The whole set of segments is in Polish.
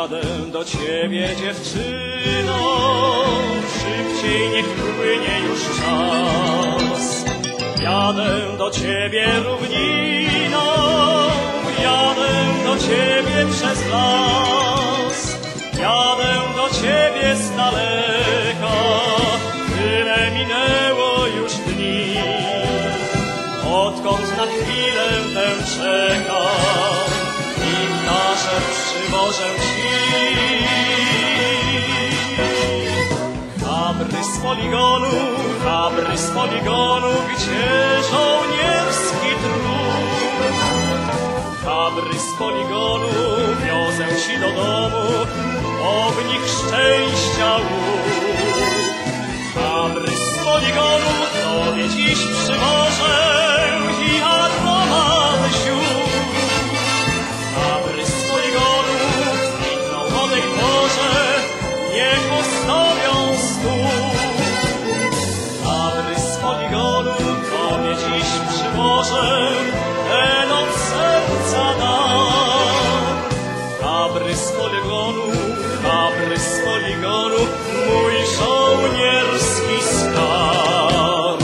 Jadę do ciebie, dziewczyno, szybciej niech płynie już czas. Jadę do ciebie równiną, jadę do ciebie przez las. Jadę do ciebie z daleka, tyle minęło już dni, odkąd na chwilę tę czekam i nasze przywożę ci. Chabry z poligonu, gdzie żołnierski trud. Chabry z poligonu, wiozę ci do domu ognik szczęścia łuk. Chabry z poligonu, tobie dziś przywożę i aromat ziół. Chabry z poligonu, kwitną o tej porze, niech postawią stół. Chabry z poligonu, tobie dziś przywożę ten od serca dar. Chabry z poligonu, mój żołnierski skarb.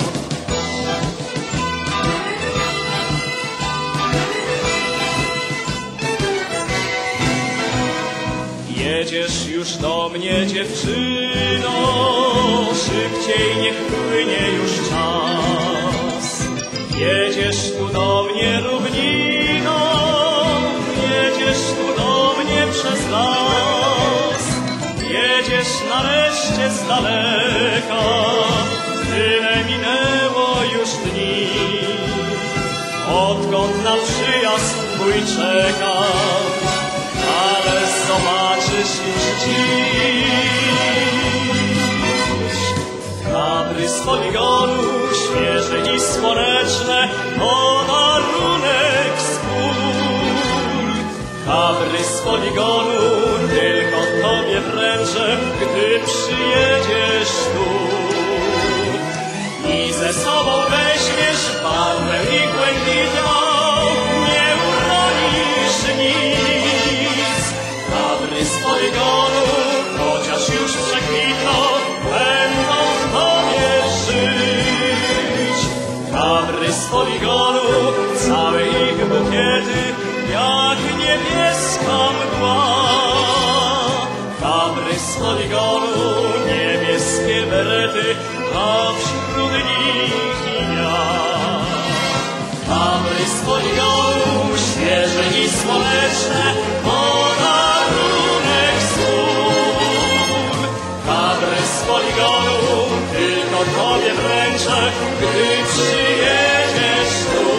Jedziesz już do mnie, dziewczyno, szybciej niech płynie już czas. Jedziesz tu do mnie równiną, jedziesz tu do mnie przez las. Jedziesz nareszcie z daleka, tyle minęło już dni, odkąd na przyjazd twój czekam, ale zobaczysz już dziś. Chabry z poligonu, świeże i słoneczne, podarunek z gór. Chabry z poligonu, tylko tobie wręczę, gdy przyjedziesz tu. I ze sobą weźmiesz barwę i błękitną, nie uronisz nic. Chabry z poligonu, chociaż już przekwitną, będą tobie żyć. Chabry z poligonu, całe ich bukiety, jak niebieska mgła. Chabry z poligonu, niebieskie berety, a wśród nich i ja. Chabry z poligonu, świeże i słoneczne, podarunek z gór. Chabry z poligonu, tylko tobie wręczę, gdy przyjedziesz tu.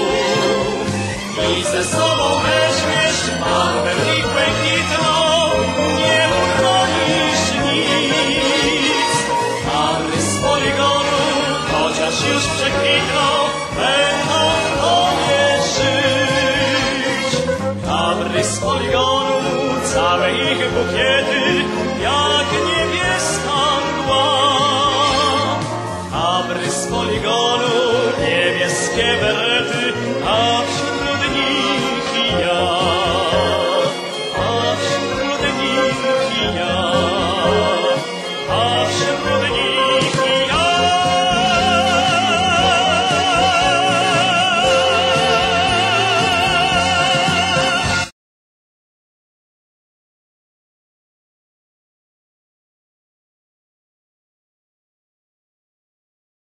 I ze sobą weźmiesz barwę i błękitną, nie uronisz nic. Chabry z poligonu, chociaż już przekwitną, będą tobie żyć. Chabry z poligonu, całe ich bukiety, jak niebieska mgła. Chabry z poligonu, niebieskie berety,